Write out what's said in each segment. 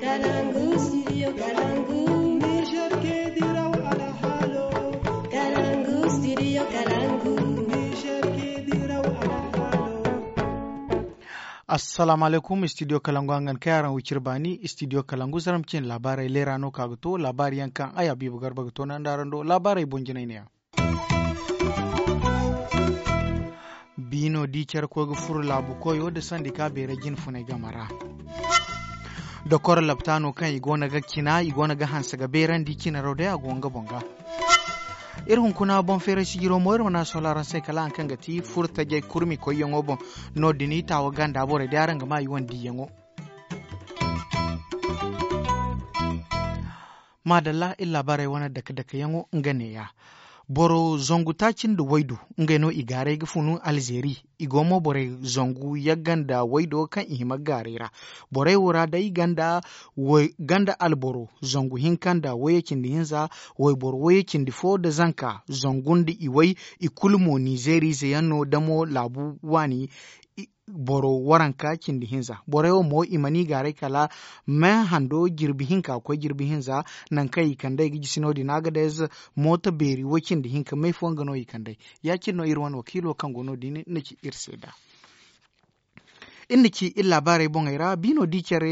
Kalangu, studio Kalangu. Niger ke diraw ala halo. Kalangu, studio Kalangu. Niger ke diraw ala halo. Assalamu alaikum studio Kalangu angan kayaran wucir bani studio Kalangu zaramcin labarai lerano kaguto labari yankan aya bibu garba gato nan darando labarai bonjinai ne. Bino dicer ko furu labu koyo da sandika bere jin funai gamara. Da kor laptano kan igona ga kina igona ga hansa ga beran di kina rode a gonga bonga. Irhun kuna bon fere sigiro moir wana solaran sai kala an kan gati furta je kurmi ko yongo bon no dini tawo ganda bore daran ga mai wandi yango. Madalla illa bare wana daka yango ngane ya. Boro zongu tacin da waido ngeno igare gifunu Algeri igomo bore zongu yaganda waido kan ihima garera bore wura da ganda ganda alboro zongu hinkanda waye kindi hinza way bor waye kindi fo da zanka zongundi iwai ikulmo Nizeri zeyano damo labu wani boro waranka kindi hinza boreo mo imani gare kala men hando girbi hinka ko girbi hinza nan kai kandai giji sinodi nagadez mota beri wakin di hinka mai fongano ikandai yakin no irwan wakilo kan gono dini niki irseda inniki illa bare bongaira bino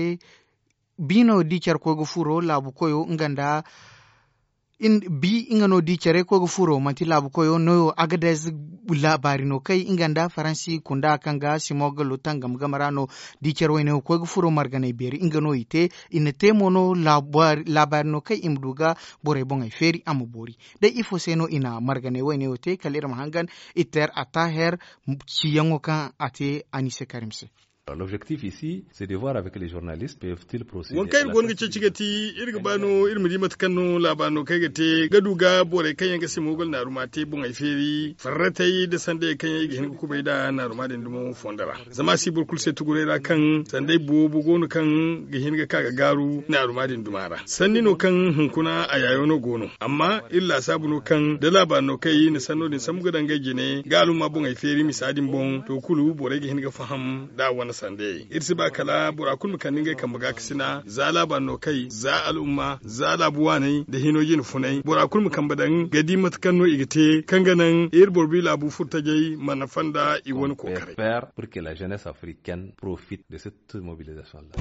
dicere ko gufuro labu koyo nganda ingano di cere ko furo manti labu koyo no agadez labari no kai inganda faransi kunda kanga simoga lutangam gamarano di cere wene ko furo margane beri ingano ite inete mono labari no kai imduga bore bonga feri amubori de ifo seno ina margane wene ote kalira mahangan iter ataher ciyango kan ate anise karimse. L'objectif ici, c'est de voir avec les journalistes peuvent-ils procéder. Won kai gon gice cigati irga bano irmi di matkanno labano kai gate gaduga bore kai yanga simogol na rumate bun ai feri farratai da sande kai yanga hin ku bai da na rumade ndumo fondara zama si burkul se tugurera kan sande bobu gonu kan ga hin ga kaga garu na rumade ndumara sanni no kan hunkuna ayayo no gono amma illa sabuno kan da labano kai ni sanno din samuga danga gine galu ma bun ai feri misadin bon to kulu bore ga hin ga faham da wani sande irsi ba kala burakun mukanin ga kan buga kisina zala banno kai za al'umma za labuwa ne da hinojin funai burakun mukan badan gadi matkan no igite kan ganan ir borbi labu furtage manafanda i wani kokare faire pour que la jeunesse africaine profite de cette mobilisation là.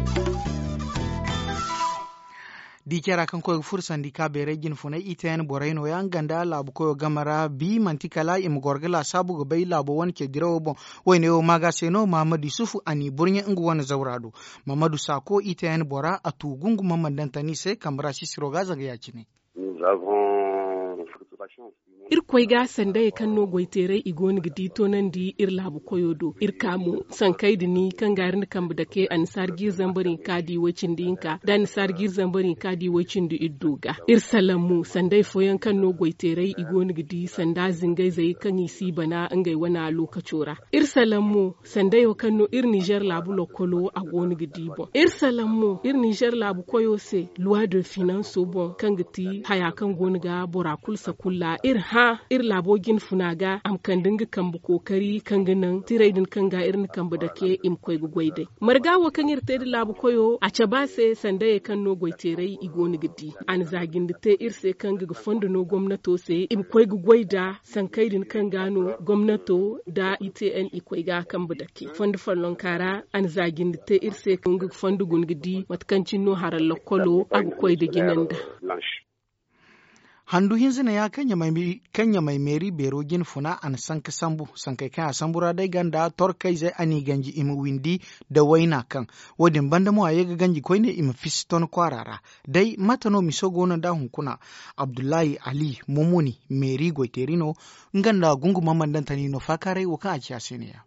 Di kera kan koy fursan di ka bere gin funai iten boreno yan ganda labu koyo gamara bi mantikala im gorgala sabu go bay labu won ke dirawo bon wayne o maga seno Mamadu Sufu ani burnya ngu won zawrado Mamadu Sako iten bora atu gungu mamandan tani se kamra sisiroga zaga yakine. Nous avons irkoy ga sanda ya kanno goitere igoni gidi tonan di ir labu koyodo ir kamu sankai dini kan garin kan budake an sargir zambarin kadi wacin dinka dan sargir zambarin kadi wacin di idduga ir salamu sandai foyan kanno goitere igoni gidi sanda zingai zai kan isi bana ngai wana lokacora ir salamu sandai kanno ir Niger labu lokolo a goni gidi bo ir salamu ir Niger labu koyo se loi de finance bon kan giti haya kan goni ga borakul sakulla ir ir labogin funaga am kan dinga kan bu kokari kan ganan tiraidin kan ga irin kan bu dake im koy gugwaide margawo kan irte da labu koyo a cabase sanda ya kan no goiterai igoni gidi an zagin te irse kan ga fondo no gwamnato se im koy gugwaida sankaidin kan gano gwamnato da ITN ikoy ga kan bu dake fondo fallon kara an zagin te irse kan ga fondo gun gidi matkancin no haral lokolo agu koy da ginanda handu hinzina ya kanya mai meri berogin funa an sanka sambu sankai kan sambura dai ganda torkai zai ani ganji im windi da waina kan wadin banda mu aye ganji koine im fiston kwarara dai matano misogo na da hunkuna Abdullahi Ali Mumuni meri goiterino nganda gungu mamandan tanino fakare wuka a ciaseniya.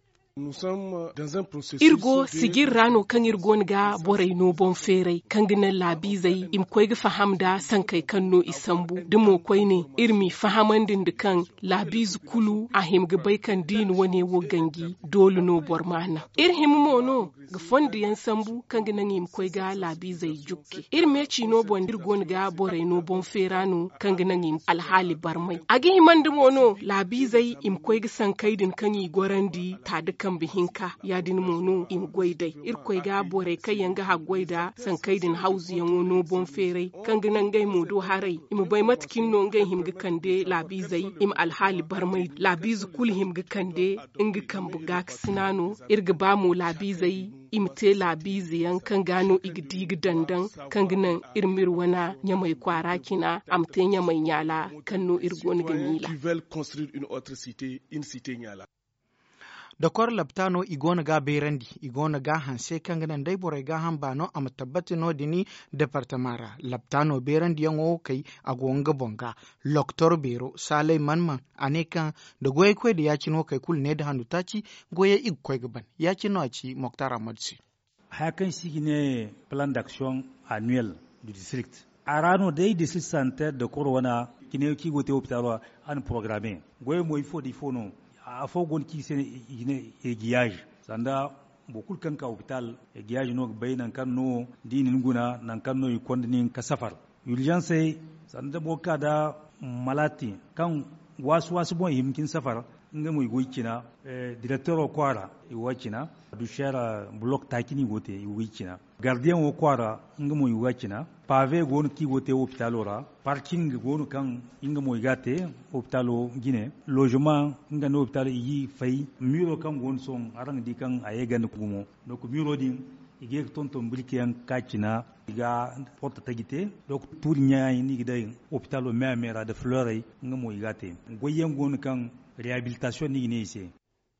Irgo sigir rano kan irgon ga borai no bon ferai kan gina labi zai im koi ga fahamda san kai kan no isambu dimo koi ne irmi fahamandin da kan labi zukulu a him ga bai kan din wane wo gangi dole no bormana ir him mono ga fondi yan sambu kan gina im koi ga labi zai jukke irme ci no bon irgon ga borai no bon ferano kan gina im alhali barmai agi himandimo no labi zai im koi ga san kai din kan yi gorandi ta dukan kan bihinka ya din mono im goidai irkoi ga bore kai yanga ha goida san kaidin hauzi yango no bon fere kan ginan gai modo harai im bai matkin no ngai himga kande labizai im alhali barmai labizu kul himga kande inga kan buga sinano irga ba mu labizai imte labiziyan kan gano igdigi dandan kan ginan irmir wana nyamai kwara kina amte nyamai nyala kan no irgon ganila Dokor laptano igona ga berandi igona ga hanse kan ganan dai borai ga hambano am tabbati no dini departamara laptano berandi yango kai agonga bonga loktor bero salai manman anekan da goye kwe da yaci no kai kul ne da hannu taci goye ig kwe gaban yaci no aci Mokhtar Ahmadsi hakan shi ne plan d'action annuel du district arano dai district center de korwana kine ki gote hôpital an programme goye mo ifo di fono a fogon ki sen ine egiyage sanda bokul kan ka hospital egiyage no baynan kan no dinin guna nan kan no ikondinin ka safar urgence sanda boka da malati kan wasu bon himkin safar nga mo igoikina directeur o kwara iwachina du shara block takini gote iwachina gardien o kwara nga mo iwachina pave gon ki gote hospital ora parking gon kan nga mo igate hospital gine logement nga no hospital yi fay muro kan gon son arang di kan ayegan kumo donc muro din ige tonton brikian kachina iga porta tagite donc tour nyaay ni gidai hospital mera de fleury nga mo igate goyen gon kan rehabilitation ni ne ise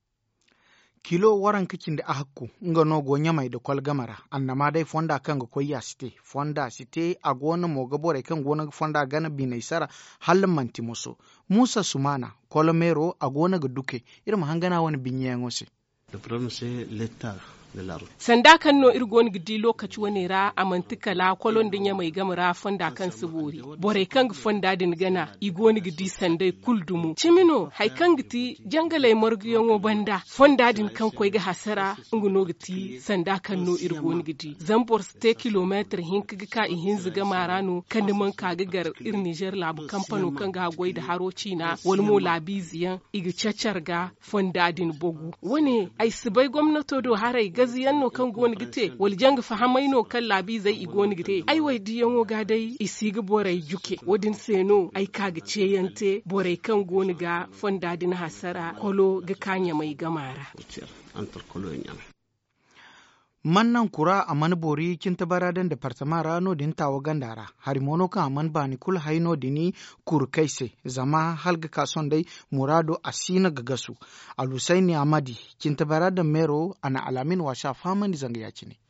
kilo waran kicin da ahakku nga no go nyamai da kwal gamara annama dai fonda kan ga koya site fonda site a gona mo gabore kan gona fonda gana binai sara halin mantimoso Musa Sumana kolomero a gona ga duke irin hangana wani binyen ose le problème c'est l'état sanda kan no irgon gidi lokaci wani ra amantika la kolon din ya mai gamara fonda kan suburi bore kan fonda din gana igoni gidi sandai kuldumu chimino hay kan giti jangalai margiyon banda fonda din kan koi ga hasara nguno giti sanda kan no irgon gidi zambor ste kilometer hin ka ihin ziga marano kan man ka gar ir Niger labu kampano kan ga goi da haroci na walmo labiziyan igi chacarga fonda din bogu wani ai sibai gwamnato do harai gaziyan no kan goni gite wal jang fahamai no kan labi zai igoni gite ai wai diyan wo ga dai isigi borai juke wodin seno ai kaga ceyante borai kan goni ga fonda din hasara kolo ga kanya mai gamara mannan kura a manbori kinta baradan departement rano din tawo gandara harimono kan man bani kul haino dini kur kaise zama halga kason dai murado asina gagasu alusaini amadi kinta baradan mero ana alamin washa famani zanga yaci ne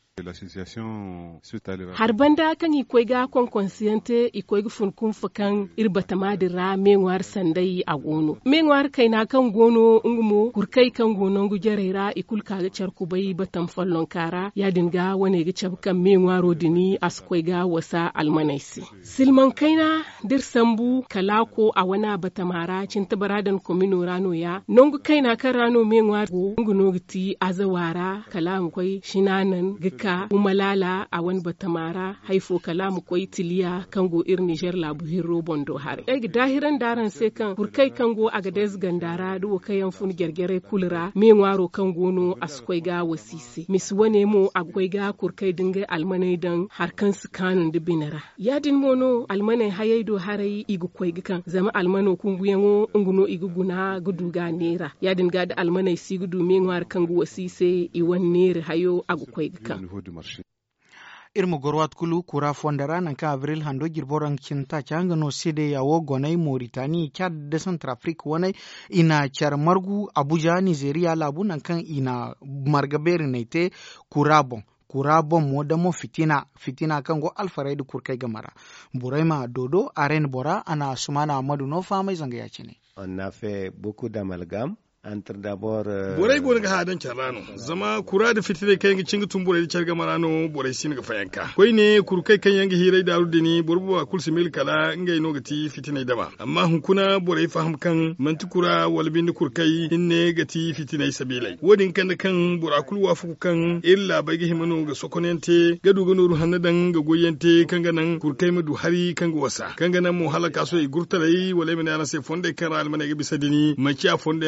har banda kan ikoi ga konkonsiyante ikoi ga funkun fakan irbata madira menwar sandai a gono menwar kai na kan gono ngumo kurkai kan gono ngu jarera ikul ka ga charku bai batan fallon kara ya dinga wane ga chabkan menwaro dini askoi ga wasa almanaisi silman kaina dir sambu kalako a wana batamara cin tabaradan komino rano ya nongu kaina kan rano menwar ngu nogiti azawara kalam koi shinanan gika umalala a wani batamara haifo kalamu koi tiliya kango ir Niger labu hiro bondo har ai dahiran daran sai kan burkai kango aga des gandara do kayan fun gergere kulra me ngwaro kango no askoi ga wasisi mis wane mo agoi ga kurkai dinga almanai dan harkan su kanun dibinara yadin mono almanai hayaido harai igu koi gikan zama almano kunguyango nguno igu guna guduga nera yadin ga da almanai sigudu me ngwar kango wasise iwan nera hayo agu koi gikan irmu gorwat kulu kura fondara nan ka avril hando girboran kinta changa no sede ya wo gonai Mauritania Chad de Centrafrique wonai ina char margu Abuja Nigeria labu nan kan ina margaberi naite kurabon modamo fitina kango alfaraidu kurkai gamara buraima dodo aren bora ana sumana amadu no famai zanga yaci ne on a fait beaucoup d'amalgame entre d'abord borai gona ga hadan charano zama kura da fitire kai ga cinga tumbure da charga marano borai sin ga fayanka koi ne kurkai kan yanga hirai da rudini borbuwa kulsi mil kala ngai no gati fitinai dama amma hunkuna borai faham kan mantukura walbin kurkai inne gati fitinai sabilai wodin kan kan borakul wafu kan illa bai ga himano ga sokonente ga duga noru hannadan ga goyente kan ga nan kurkai mu du hari kan ga wasa kan ga nan mu halaka so i gurtarai walai mana yana sai fonde kan almane ga bisadini maki a fonde no kai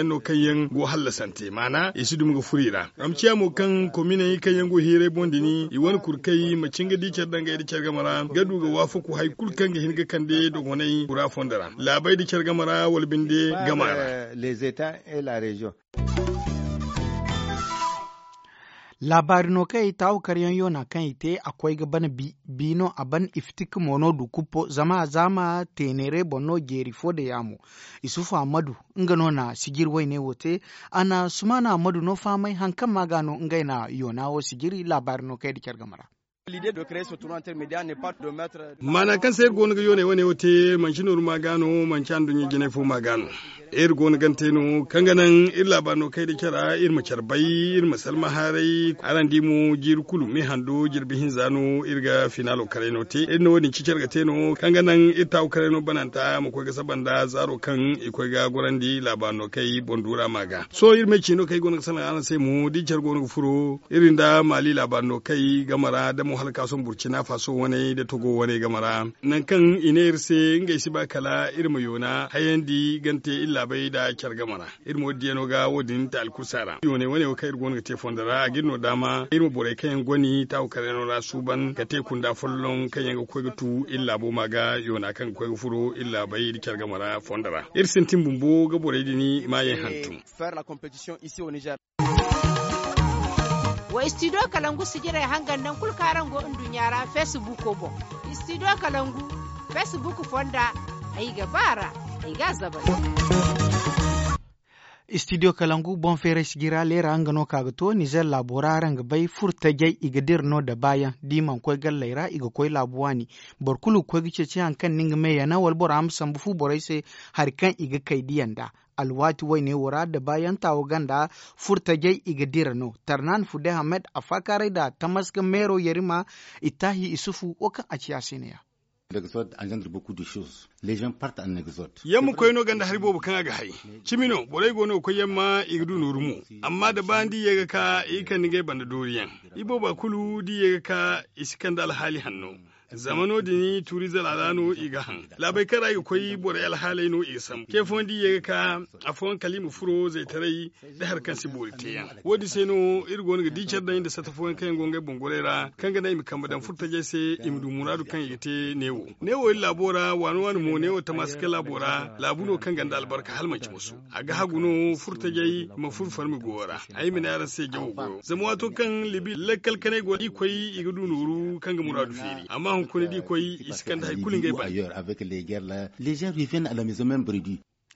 yan go hallasante mana isi dum go furira amciya mo kan komine kan yango hire bondini i wani kurkai macinga dicer danga da cerga mara gadu ga wafuku hay kulkan ga hinga kande do gonai kura fondara labai da cerga mara walbinde gamara les états et la région. Labarino kai tawo karyan yona kan ite akwai ga bana bino aban iftik mono du kupo zama tenere bonno geri fode yamu isufu amadu ngano na sigir ne wote ana sumana amadu no famai hankan magano ngaina yona wo sigiri labarino kai dikar gamara. L'idée de créer ce tournoi intermédiaire n'est pas de mettre mana kan sai gonu ga yone wane wote manchinur magano manchandu ni gene fu magano gonu ganteno kanganan illa bano kai da kira irma charbai irma salma harai arandi mu jir kulu mi hando jirbihin zano irga finalo kareno te inno woni cicer ga teno kanganan itaw kareno bananta mu ko ga sabanda zaro kan iko ga gorandi labano kai bondura maga so irme chino kai gonu sana ana sai mu dicer gonu furo irinda mali labano kai gamara da mu halka son burkina faso wane da togo wane gamara nan kan iner se ngai siba kala irma yona hayandi gante illa bai da kyar gamara irma wodiyano ga wodin ta alkusara yone wane kai irgon ga tefondara ginno dama irma bore kayan goni ta ukareno ra suban ga te kunda follon kayan ga koy tu illa bo maga yona kan koy furo illa bai da kyar gamara fondara irsin timbumbo ga bore dini maye hantu faire la compétition ici au Niger. Wa studio Kalangu sigira hangan nan kulkaran go dunyara Facebook ko bo studio Kalangu Facebook fonda ai gabara ai gazaba studio Kalangu bon fere sigira lera angano kagato Niger laboraran ga bai furta gai igadir no da bayan diman koy gallaira iga koy labuwani borkulu koy gice ci hankan ninga me yana wal bor amsan bufu borai sai harkan iga kai diyanda alwati wai ne wura da bayan tawo ganda furta gai iga dirano tarnan fude Ahmed afakare da tamaskan mero yarima itahi isufu okan a ciyasiniya. L'exode engendre beaucoup de choses. Les gens partent en exode. Yammu koy no ganda haribo bukan ga hay. Chimino borai gono koy yamma igdu nurumu. Amma da bandi yaga ka ikan nige banda doriyan. Ibo ba kulu di yaga ka iskanda alhali hanno. Zamano dini turizal alano igahan labai kara yi koyi bore alhalai no isam ke fondi yaga ka afon kalimu furo zai tarai da harkan sibori teyan wodi seno irgo ga dicer da inda satafon kan gonga bongolera kan ga dai mi kamba dan furta jese imdu muradu kan yite newo labora wani mo newo tamaske labora labuno kan ganda albarka halmanci musu aga haguno furta jai ma furfar mi gora ai mi na sai jawo zama wato kan libi lakkal kanai go koyi igudu nuru kan ga muradu firi amma kuni di koyi iskanda hay kulin gay ba avec les guerres là les gens reviennent à la maison même bredus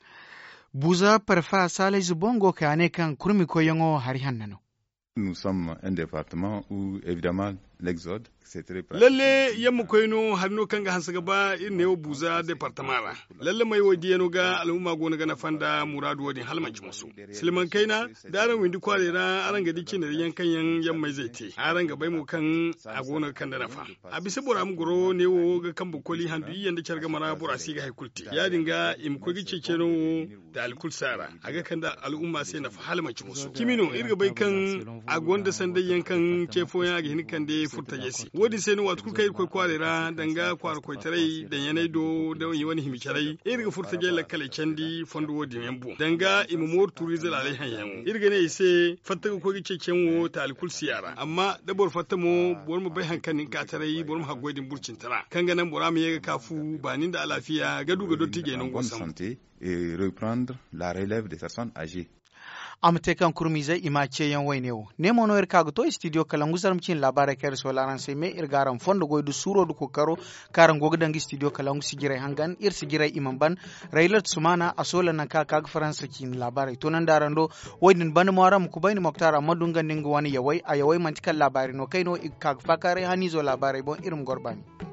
buza parfa sale zubongo kane kan kurmi koyongo hari hannano. Nous sommes un département où évidemment l'exode c'est très pratique. Lalle yamma koyno harno kanga hansa gaba irne buza departamara. Lalle mai wodi yano ga al'umma gona ga na fanda muradu wodi halmanci musu. Silman kaina daran windi kware ra aranga dikin da yankan yan yamma zaite. Aranga bai mu kan a gona kan da nafa. A bisa bora mu goro ne wo ga kan bukoli handu yanda kyarga mara bora si ga haikulti. Ya dinga im ko gice keno da alkul sara. Aga kan da al'umma sai na fa halmanci musu. Kimino irga bai kan a gonda sanda yankan kefo ya ga hinkan da furta jesi wodi seno wat ku kai koy kwarera danga kwar koy tarai da yanai do da wani himicarai irga furta je lakkale candi fondo wodi membu danga imumor tourisme alai hanyan irga ne ise fatta ko gice cenwo ta alkul siyara amma da bor fatta mo bor mu bai hankanin ka tarai bor mu hagoidin burcin tara kanga nan bora mu yega kafu banin da alafiya gadu ga dotti genon gosam santé et reprendre la relève des personnes âgées. Amtekan kurmize imace yan wainewo nemo no irka to studio Kalangu zarmcin labara kar so laran sai me irgaran fondo goydu suro du kokaro karan gogdangi studio Kalangu sigirai hangan ir sigirai imamban railat sumana asola nan ka kag faransa kin labara to nan darando woydin ban maram ku bayni moktara madunga ningo wani yawai ayawai mantikal labari no kaino kag fakare hani zo labari bon irum gorbani